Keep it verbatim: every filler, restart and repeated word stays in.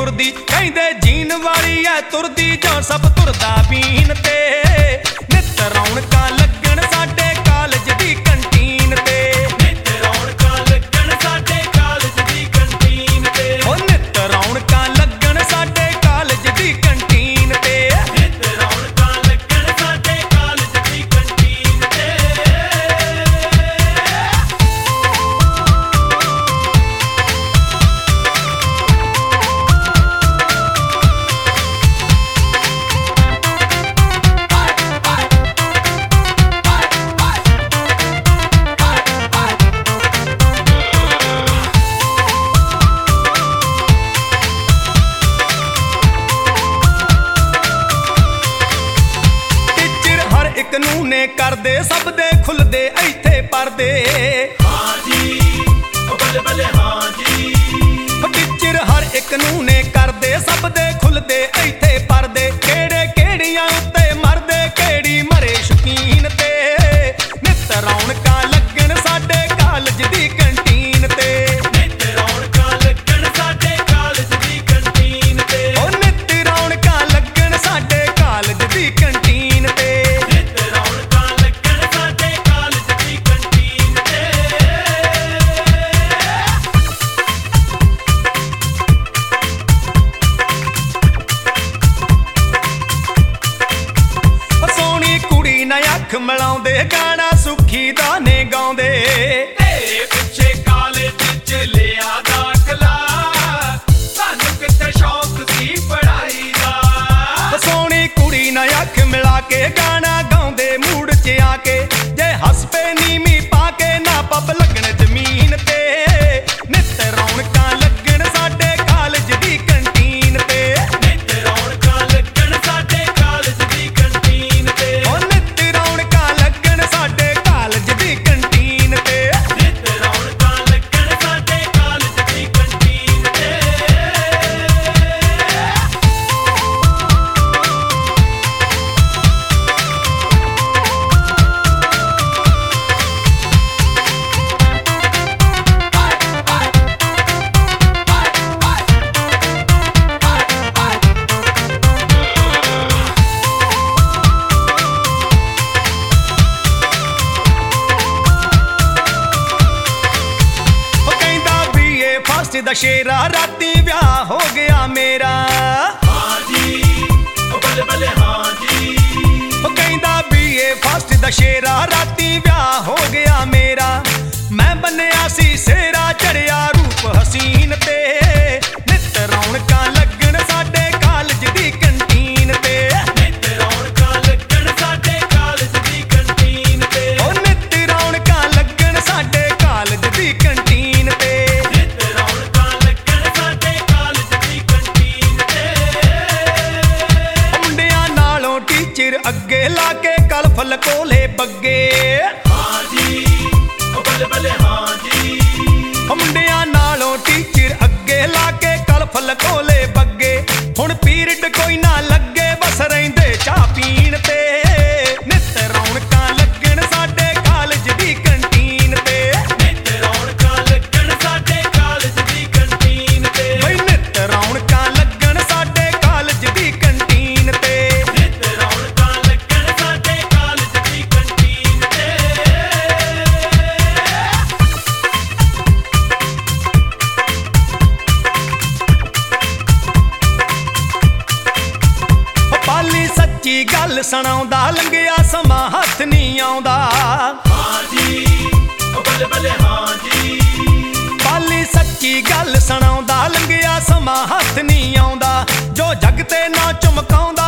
गुरदी कहंदे जीन वाली ऐ तुरदी जो सब तुरदा बीन ते नित रौनकां लगण साडे कालज दी कंटीन ते नित रौनकां लगण साडे कालज दी कंटीन ते ओ नित रौनकां लगण साडे कालज दी कंटीन ते नित रौनकां लगण साडे कालज दी कंटीन ते कानूने करदे सब दे खुलदे इत्थे परदे हां जी ओ बल्ले बल्ले हां जी टीचर हर एक कानूने करदे सब दे खुलदे इत्थे परदे केड़े केड़ियां उत्ते मरदे केड़ी मरे शकीन ते नित रौनकां लगण साडे कालज दी कंटीन ते नित रौनकां लगण साडे कालज दी कंटीन ते ओ नित रौनकां लगण साडे कालज दी कंटीन ते अख मिलाउंदे गाना सुखी दाने गाउंदे तेरे पिछे कालेज च लिया दाखला सानू किते शौक सी पढ़ाई दा सोहनी कुड़ी ना अख मिला के गाना गाउंदे मूड च आके जे हस पे नीमी पाके ना पब लगण जमीन ते नित रौनकां लगण साडे कालज दी कंटीन ते नित रौनकां लगण साडे कालज दी कंटीन ते ओ नित रौनकां लगण साडे कालज दी कंटीन ते नित रौनकां लगण साडे कालज दी कंटीन ते दा शेरा राती ब्याह हो गया मेरा हां जी ओ बल्ले बल्ले हां जी ओ कहंदा बीए फर्स्ट दा शेरा राती ब्याह हो गया मेरा मैं बन्निया सी सेरा चढ़िया रूप हसीन ते नित रौनकां लगण साडे कालज दी कंटीन ते नित रौनकां लगण साडे कालज दी कंटीन ते ओ नित रौनकां लगण साडे कालज दी कंटीन ते टीचर अगे लाके कल फल कोले बग्गे हां जी ओ बल्ले बल्ले हां जी मुंडियां नालों टीचर अगे लाके कल फल कोले बग्गे हुण पीरियड कोई ना लगे बस रहिंदे चाह पीण ते नित रौनकां लगण साडे कालज दी कंटीन ते नित रौनकां लगण साडे कालज दी कंटीन ते बई नित रौनकां लगण साडे कालज दी कंटीन ते सच्ची गल सुणाउंदा लंघिया समा हथ नहीं आउंदा हां जी ओ बल्ले बल्ले हां जी पाली सच्ची गल सुणाउंदा लंघिया समा हथ नहीं आउंदा जो जग ते ना चमकाउंदा